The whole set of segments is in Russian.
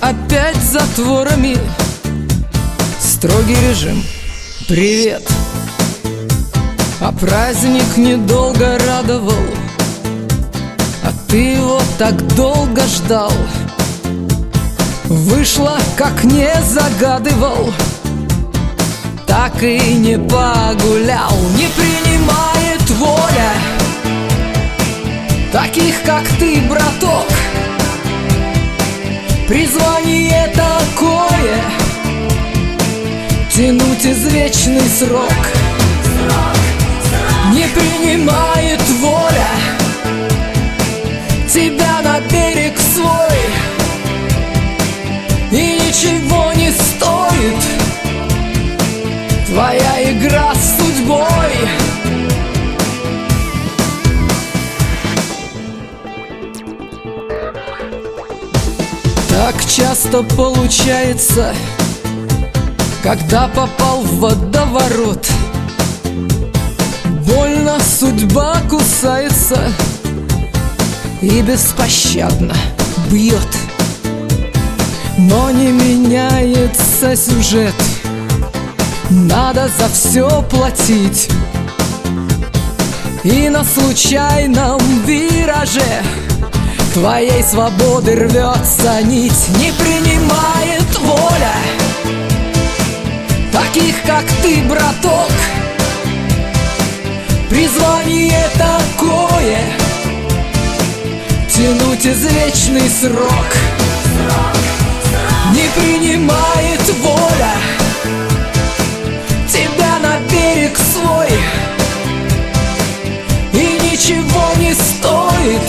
опять затворами. Строгий режим, привет. А праздник недолго радовал, а ты его так долго ждал. Вышло, как не загадывал, так и не погулял. Не принимает воля таких, как ты, браток. Призвание такое — тянуть извечный срок. Не принимает воля тебя на берег свой, и ничего не стоит твоя игра с судьбой. Так часто получается, когда попал в водоворот. Больно судьба кусается и беспощадно бьет. Но не меняется сюжет, надо за все платить. И на случайном вираже твоей свободы рвется нить. Не принимает воля таких, как ты, браток. Призвание такое — тянуть извечный срок. Не принимает воля тебя на берег свой, и ничего не стоит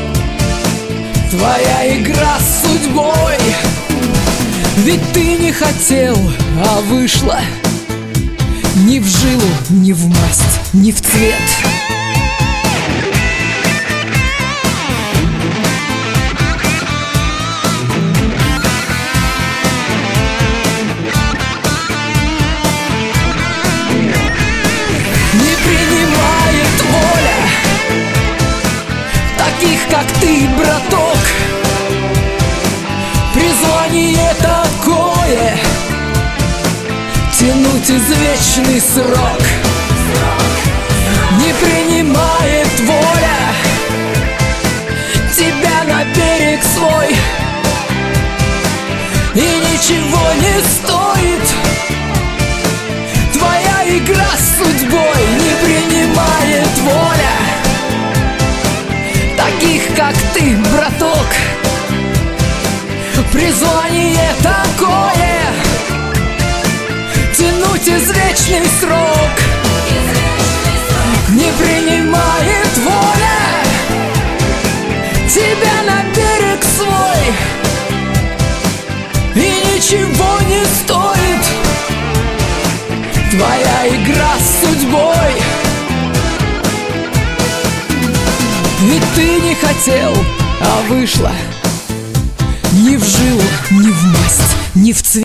твоя игра с судьбой. Ведь ты не хотел, а вышло ни в жилу, ни в масть, ни в цвет. Не принимает воля таких, как ты, браток. Призвание такое — тянуть извечный срок. Не принимает воля тебя на берег свой, и ничего не стоит твоя игра с судьбой. Не принимает воля таких, как ты, браток. Призвание такое — тянуть извечный срок. Не принимает воля тебя на берег свой, и ничего не стоит твоя игра с судьбой. Ведь ты не хотел, а вышло ни в жилу, ни в масть, ни в цвет.